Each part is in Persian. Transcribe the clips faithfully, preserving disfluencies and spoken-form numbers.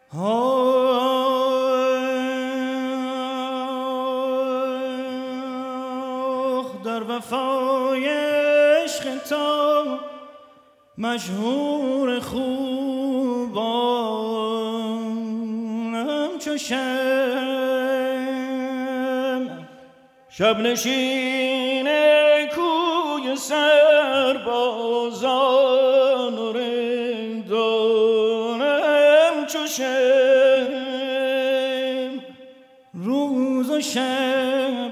آخ در وفای عشق تو مشهور خوبانم چو شمع شب نشین کوی سربازان و رندانم چو شمع روز و شب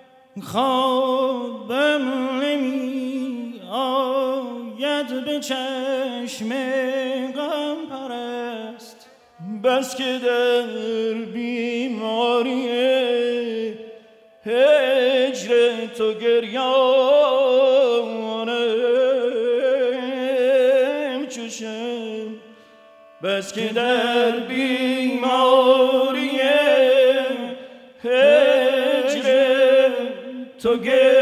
خوابم نمی آید به چشم غم پرست بس که در بیماری هجر تو گریانم چو شمع بس که در بیماری هجر تو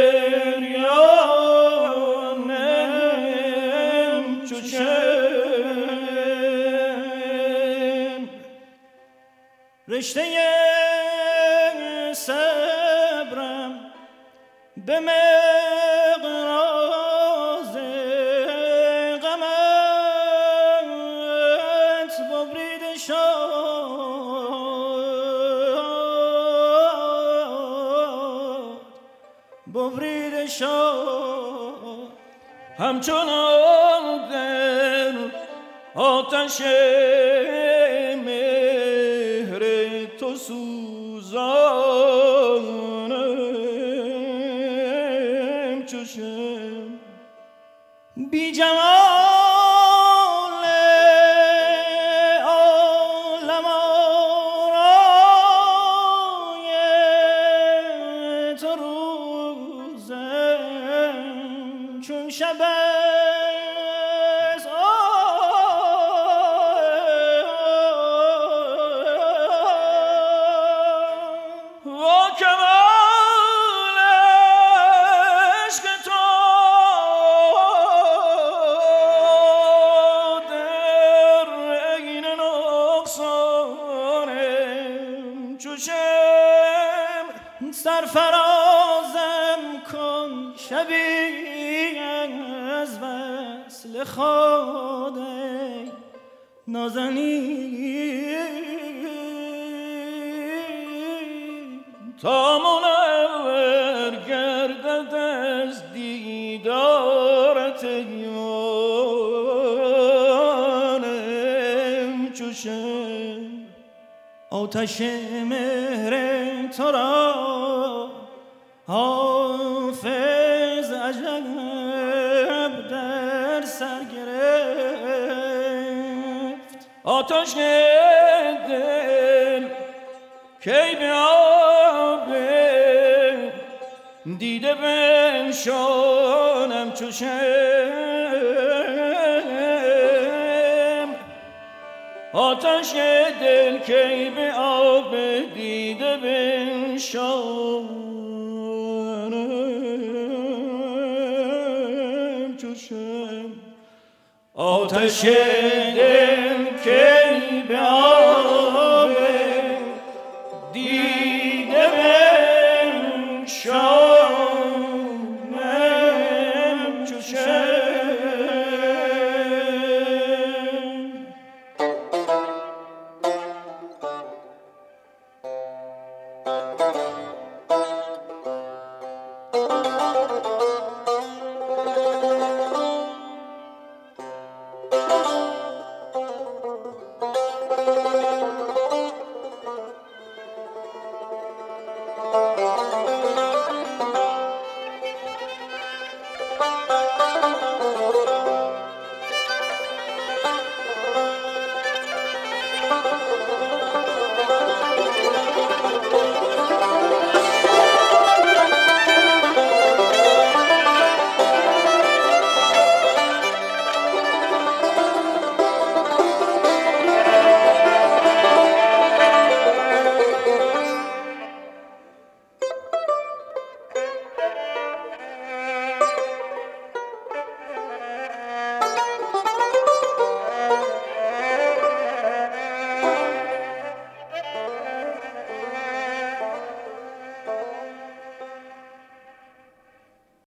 گریانم چو شمع رشته صبرم به مقراض غمت ببریده شد ببریده شد همچنان در آتش مهر تو سوزانم چو شمع بی جمال عالم آرای تو روزم چون شب سرفرازم کن شبی از وصل خود نازنین تا منور گردد از دیدارت یارم چو شمع آتش مهر تو را حافظ عجب در سر گرفت آتش دل کی به آب دیده بنشانم چو شمع آتش دل کی به آب دیده بنشانم چو شمع آتش دل کی به آب دیده بنشانم چو شمع